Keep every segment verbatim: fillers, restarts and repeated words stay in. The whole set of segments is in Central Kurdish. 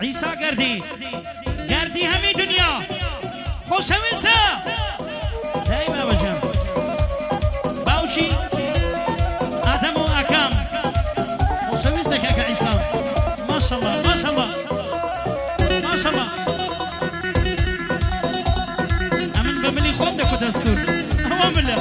عیسا گردی گردی همی دنیا خوشویسا دائما بجم باوشی آدم و اکام خوشویسا که عیسا ما شاء الله ما شاء الله ما شاء الله امن بملي خودك ودستور اوام الله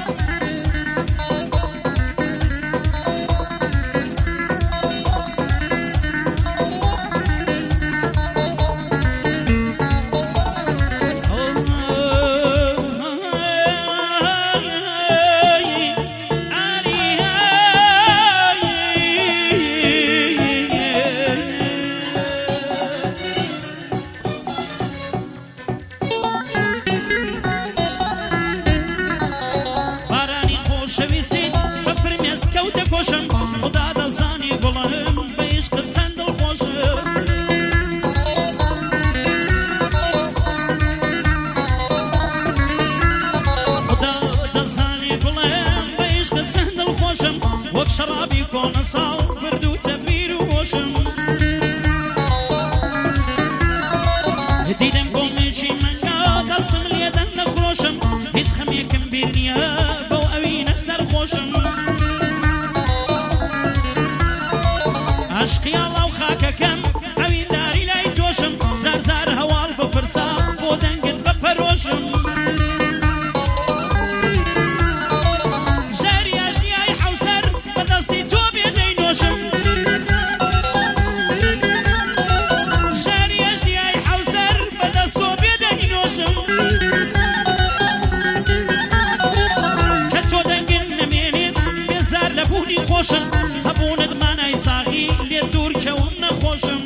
شرابي كون صاف بردو تبير ووشم هديدم كون شي منقا قسم لي دن خروشم هيت خميكم بيرنيا بو اوين سر خوشم عشقي الله وخاك كم اوين داري لا يتوشم زار زار هوال بفرسا بو دنقل بفروشم خوشم هبوند منای ساغی لی دور کون نخوشم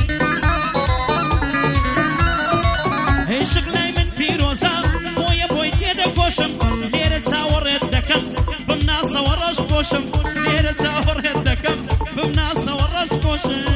عشق لای من پیروزا بوی بوی تیده خوشم لیر تاورت دکم بمنا سورش بوشم لیر تاورت دکم بمنا سورش بوشم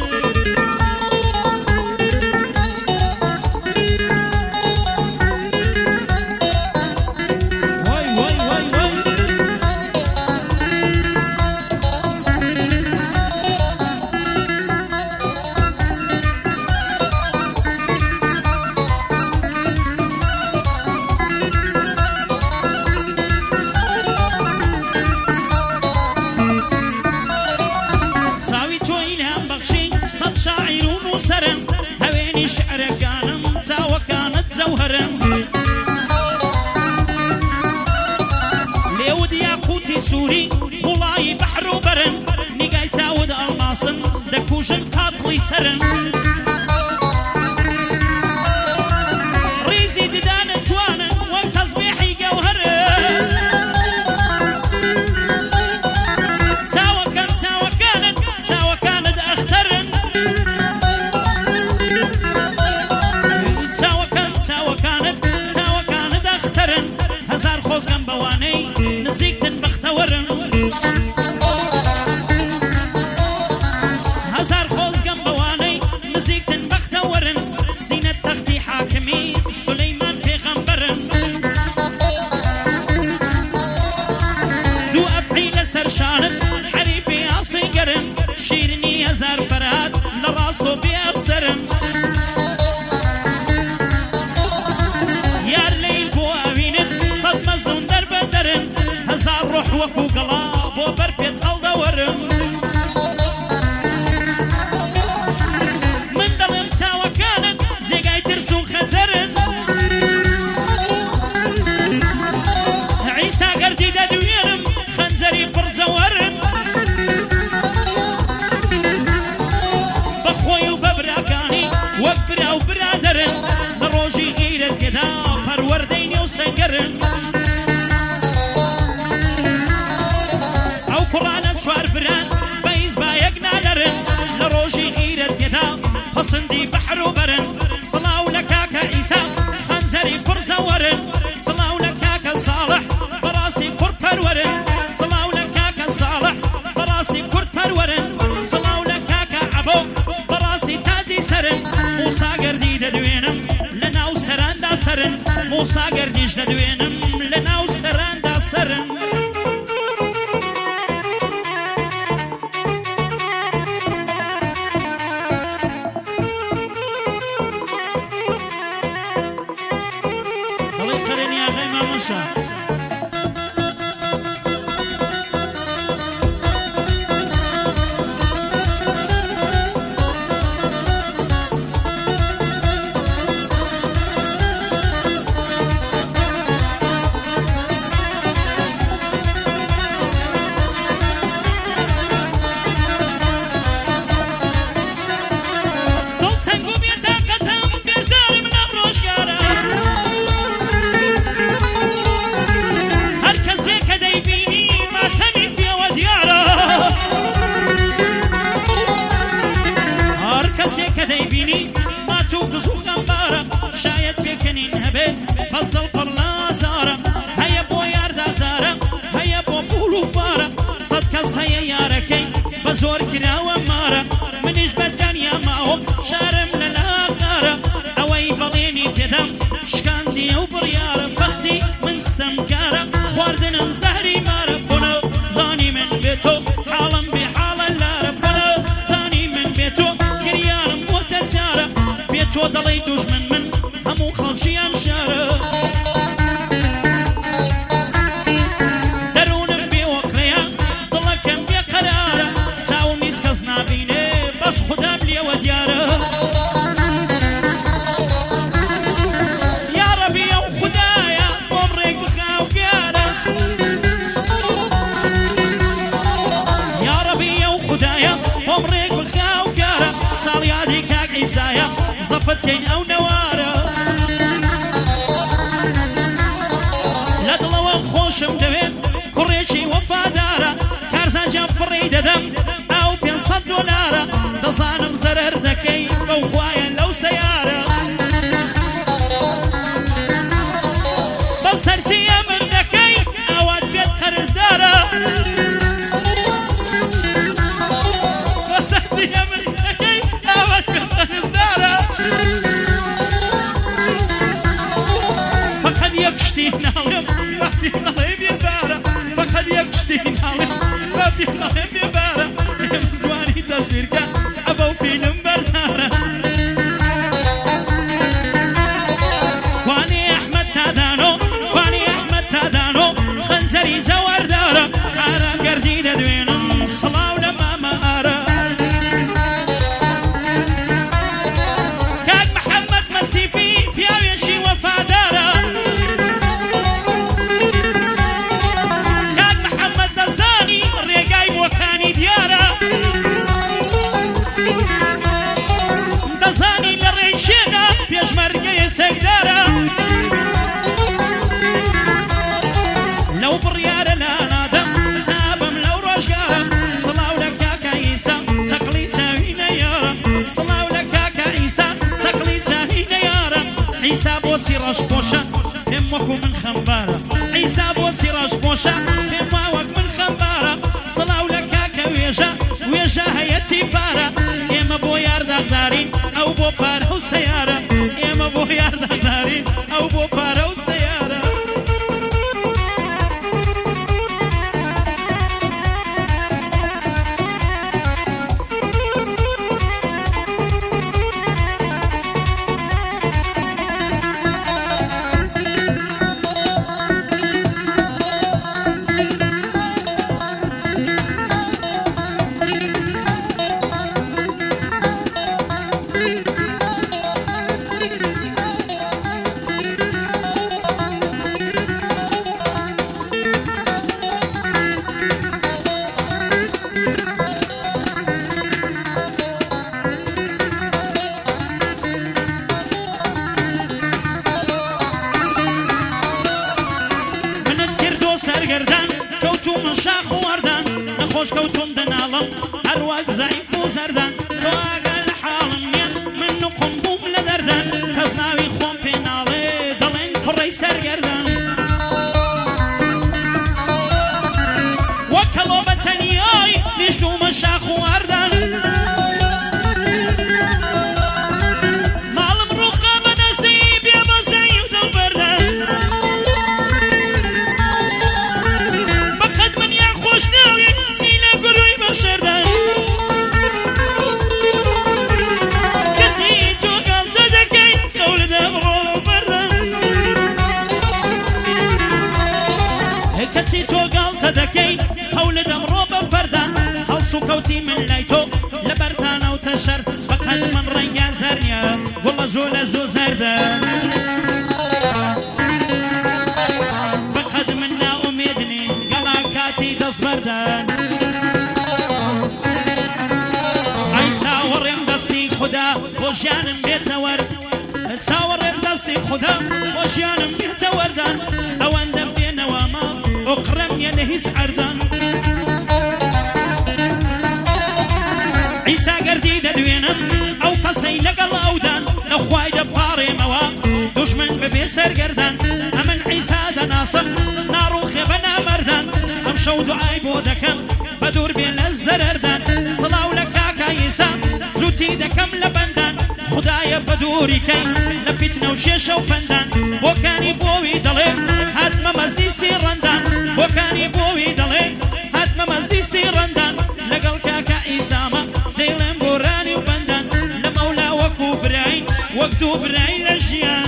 سوري خلاي بحر وبرن نقاي تاود الماصن دكوشن قاطلي سرن ريزي ددان توانا والتصبيحي قوهرن تاوى كان تاوى كانت تاوى كانت اخترن تاوى كان تاوى كانت تاوى كانت اخترن هزار خوز قم بواني نزيك هزار خوز قم بواني نزيك تنبخت ورن سينة تختي حاكمي سليمان پیغمبرن دو افعي لسر شانت حريفي عصي قرن شيرني هزار فراد لراسو بيأبسرن يار ليل بو اوينت صد مزدون درب درن هزار روح وكو قلاب وبربيت الدورن من دلم ساوى كانت زيقاي ترسون خطرن عيسى قردي دادوينم خنزري برزورن بخوي وببراكاني وبرا وبرادرن دروجي غير كدا پرورديني وسنقرن قرآن سوار بران بيز بايقنا لرن لروجي غيرت يدا فصندي بحر وبرن صلاو لكاك عيسى خنزري فرزورن صلاو لكاك صالح فراسي كر فرورن صلاو لكاك صالح فراسي كر فرورن صلاو لكاك عبو فراسي تازي سرن موسى قردي ددوينم لنا وسران دا سرن موسى قرديش ددوينم لنا وسران دا سرن دارەکەی بە زۆر کراوە مارە منیش بەدەنیا ماوە شارم لە لاقارە ئەوەی بەڵێنی پێدەم شکاندیە و بڕیارە بەختی من ستەمکارە خواردنم زەهری مارە بۆنە زانی من بێتۆ حاڵم بێ حاڵە لارە بۆنە زانی من بێتۆ گریانم بۆ تەسیارە بێتۆ دەڵێی دوژمن من هەموو خەڵکی ئەم شارە دەروونم بێوەقرەیە دڵەکەم بێقەرارە چاوم هیچ کەس نابینێ بەس خودام لێوە دیارە یا ڕەبی ئەو خودایە بۆم ڕێک بخاو گیارە یا ڕەبی ئەو خودایە بۆم ڕێک بخاو گیارە ساڵ یادی کاک عیسایە زەفت کەین ئەو نەوارە لە دڵەوە خۆشم دەوێت کوڕێکی وەفادارە کارزانجیان فڕی دەدەم ئەو پێنسەد دۆلارە دەزانم زەرەر دەکەی بەو خوایە لەو سەیارە بە سەرچی ئەمر دەکەی ئەوات بێت قەرزدارە بە سەرچی ئەمر دەکەی ئەوات بێت قەرزدارە فقط یەک شتی ناڵێم وەختی دەڵێ بێبارە فقط یەک شتی ناڵێم وەختی دەڵێ بێبارە ئێمە جوانی تەسویرکە ئەبەو فیلم بەردارە خوانی ئەحمەد تادانۆ خوانی ئەحمەد تادانۆ خەنجەری زەوەردارە ئارام گەردی دەدوێنم سڵاو لە مامەئارە کاک محەممەد مەسیفی پیاوێکی وەفادارە کاک محەممەد دەزانی ڕێگای بۆکانی دیارە دەزانی لە ڕێژێدا پێشمەرگەیە سەگدارە لەو بڕیارە لا نادەم تابم لەو ڕۆژگارە سڵاو لە کاکە ئیسا چەقڵی چاوی نەیارە سڵاو لە کاکە ئیسا چەقڵی چاوی نەیارە عیسا بۆچی ڕەشپۆشە پێم وەکو من خەمبارە عیسا بۆچی ڕەشپۆشە پێم وا وەک من خەمبارە سڵاو لە کاکە وێژە وێژە هەیەتی پارە ئێمە بۆ یاردەغدارین ئەو بۆ پارە و سەیارە ئێمە بۆ یاردەغدارین ئەو بۆ پارە و سەیارە سەرگەردان کەوتومە شاخ و وەردان نەخۆش کەوتوم دەناڵم هەروەک زەعیف و زەردان تۆ ئاگا لە حاڵم نیە من نوقم بووم لە دەردان کەس ناوی خۆم پێ ناڵێ دەڵێن کوڕەی سەرگەردان وەکەڵۆ بە تەنیای نیشتومە شاخ و وەردان ماڵم ڕووخە بە نەسیب بێ بەزەی و دڵبەردان کەچی تۆ گاڵتە دەکەی هەولە دەمڕۆ بە فەردان هەڵس و کەوتی من لای تۆ لە بەرتانە و تەشەر فەقەت من ڕەنگیان زەرنیە گوڵە زۆ لە زۆ زەردان فەقەت من ناومێدنین گەڵا کاتی دەستبەردان ئەی چاوەڕێم دەستی خوددا بۆ ژیانم بێتە وەرد چاوەڕێم دەستی خوددا بۆ ژیانم بێتە وەردان ئەوەندە بێنەوە ماڵ ئۆقرەم نیە لە هیچ عەردان عیسا گەردی دەدوێنم ئەو قەسەی لەگەڵ ئەودان نەخوای دەپاڕێمەوە دوژمن ببێ سەرگەردان ئەمن عیسا دەناسم ناڕوخێ بە نامەردان ئەم شەو دوعای بۆ دەکەم بە دوور بێ لە سەرەردان سڵاو لە کاکا ئیسا زووتی دەکەم لە بەندان خدایە بە دووریکەی لە پیتنە و شێشە و پەندان بۆکانی بۆوی دەڵێ هاتمە مەزدی سیڕەندان بۆکانی بۆوی دەڵێ هاتمە مەزدی سیڕەندان لەگەڵ کاکا ئیسامە دەیڵێم گۆرانی و بەندان لە مەولا وەکو برای وەک دوو برای لە ژیان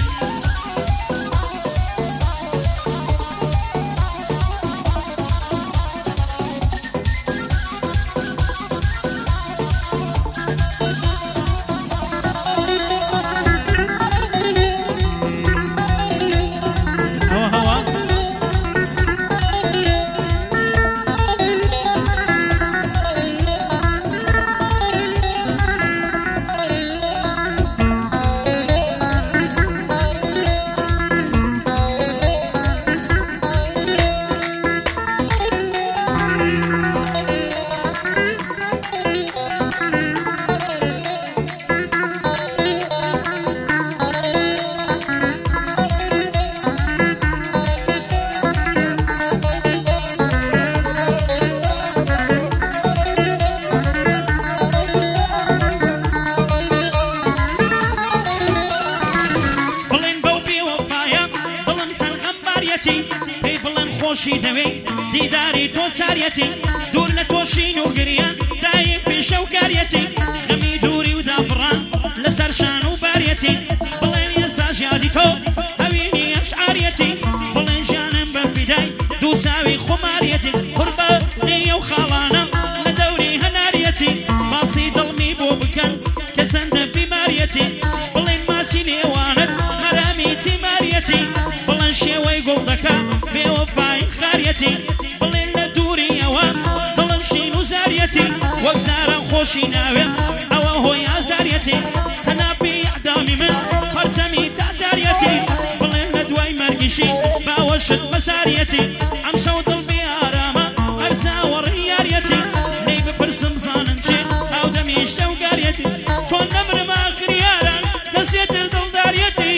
پێی بڵێن خۆشی دەوێ دیداری تۆ چاریەتی دوور لە تۆشین و گریان دایە پێشە و کاریەتی غەمی دووری و دابڕان لەسەر شان و باریەتی بڵێن ئێستا ژیادی تۆ هەوینی ئەشعاریەتی بڵێن ژیانم بە فیدای دوو چاوی خۆماریەتی قوربە نێیە و خاڵانە لە دەوری هەناریەتی باسی دڵمی بۆ بکەن کە چەندە بیماریەتی بڵێن ماسی نێوانت هەرامی تیماریەتی بڵێن شێوەی گوڵ دەکا بێوەفای خاریەتی بڵێن لە دووریەوە دڵم شین و زاریەتی وەک زارە خۆشی ناوێ ئەوە هۆی ئازاریەتی تەناپی ئەعدامی من پەرچەمی تاتاریەتی بڵێن لە دوای مەرگیشی باوەشت بەزاریەتی ئەم شەو دڵ بێ ئارامە هەرچاوەڕی یاریەتی نەی بپرسم زانن چێ ئاودەمی شەوگاریەتی چۆن نەمرم ئاخری یاران دەسێتر دڵداریەتی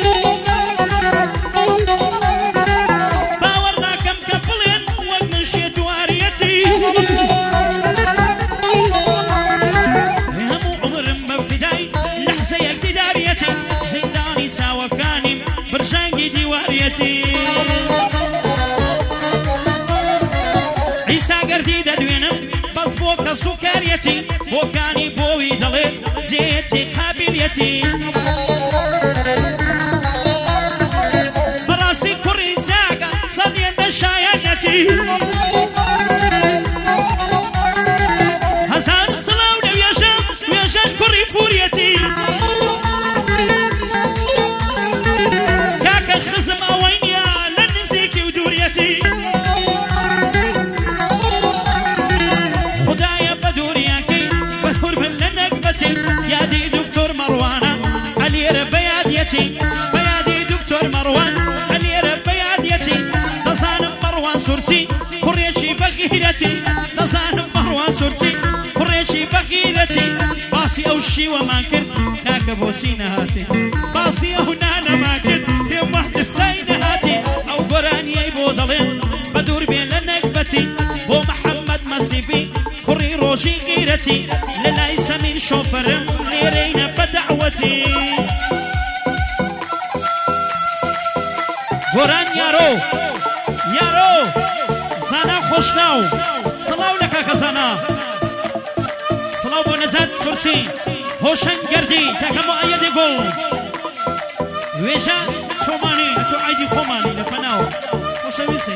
باوەڕ ناکەم کە بڵێن وەک من شێتواریەتی هەموو عومرم بە فیدای لەحزەیەک دیداریەتی زیندانی چاوەکانیم برژانگی دیواریەتی ئیسا گەردی دەدوێنم بەس بۆ کەس و کاریەتی بۆکانی بۆوی دەڵێت جێتی قابلیەتی بەڕاستی کوڕی جاگە سەدێتە شایەنەتی هەزار سڵاو لە وێژە وێژەش کوڕی پوریەتی کاکە خزم ئەوەی نییە لە نزیکی و دووریەتی خدایە بە دووریەکەی بەدوور بن لە نەکبەتی یادی دکتۆر مەڕوانە ئەلێرە بە یادیەتی بە یادی دکتۆر مەڕوان ئەلێرە بە یادیەتی دەزانم مەڕوان سورسی کوڕێکی بەغیرەتی دەزانم مەڕوان سورسی کوڕێکی بەغیرەتی باسی ئەو شیوەمان کرد کاکە بۆسی نەهاتی باسی ئەو نانەمان کرد پێم وەحدەسای نەهاتی ئەو گۆرانیەی بۆ دەڵێن بە دوور بێن لە نەکبەتی بۆ محەممەد مەسیبی کوڕی ڕۆژی غیرەتی لە لای سەمین شۆفەرم لێرەینە بە دەعوەتی گۆران یارۆ یارۆ زانا خۆشناو سڵاو لە کاکە زانا سڵاو بۆ نەزات سورسی هۆشنگ گەردی کاکە مؤەیەدی گوڵ وێژە چۆمانی تۆ عایدی خۆمانی لە پەناو خۆشەویستی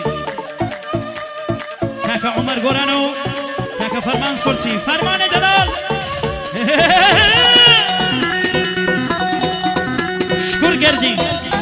کاکە عومەر گۆرانە و کاکە فەرمان سورسی فەرمانێ دەڵال شکر گەردی